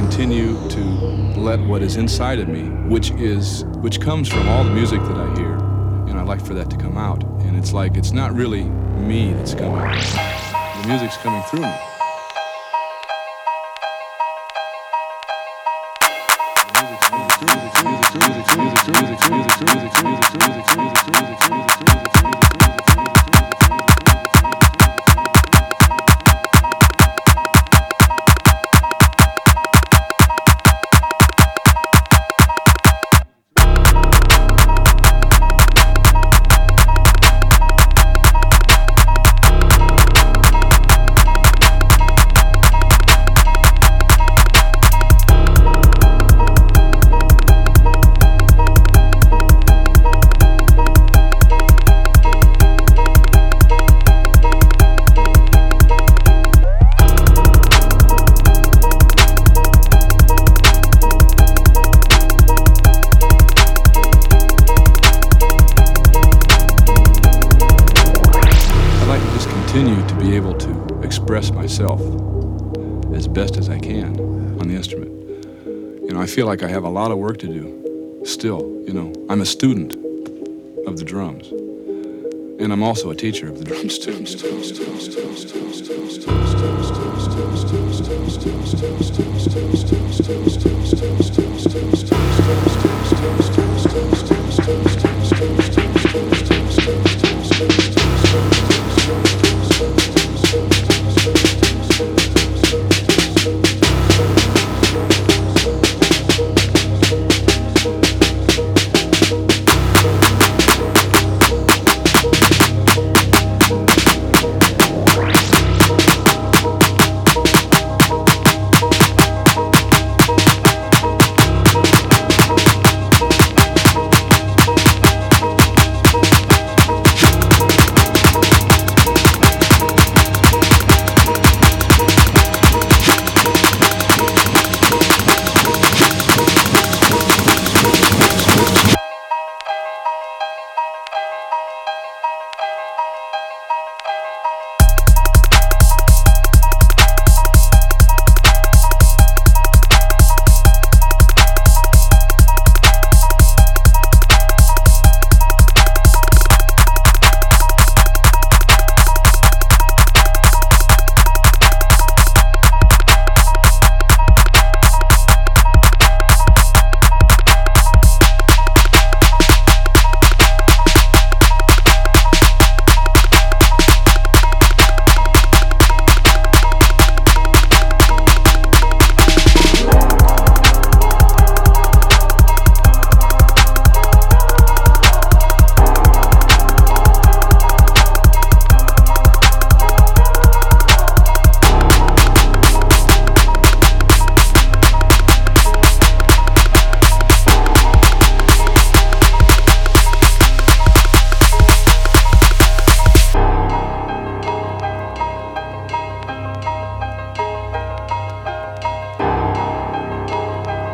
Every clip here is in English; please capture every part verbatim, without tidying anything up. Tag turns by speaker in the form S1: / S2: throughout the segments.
S1: continue to let what is inside of me, which is which comes from all the music that I hear, and I like for that to come out. And it's like it's not really me that's coming. The music's coming through me. Continue to be able to express myself as best as I can on the instrument. You know, I feel like I have a lot of work to do still. You know, I'm a student of the drums, and I'm also a teacher of the drums too.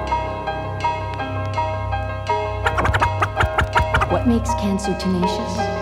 S2: What makes cancer tenacious?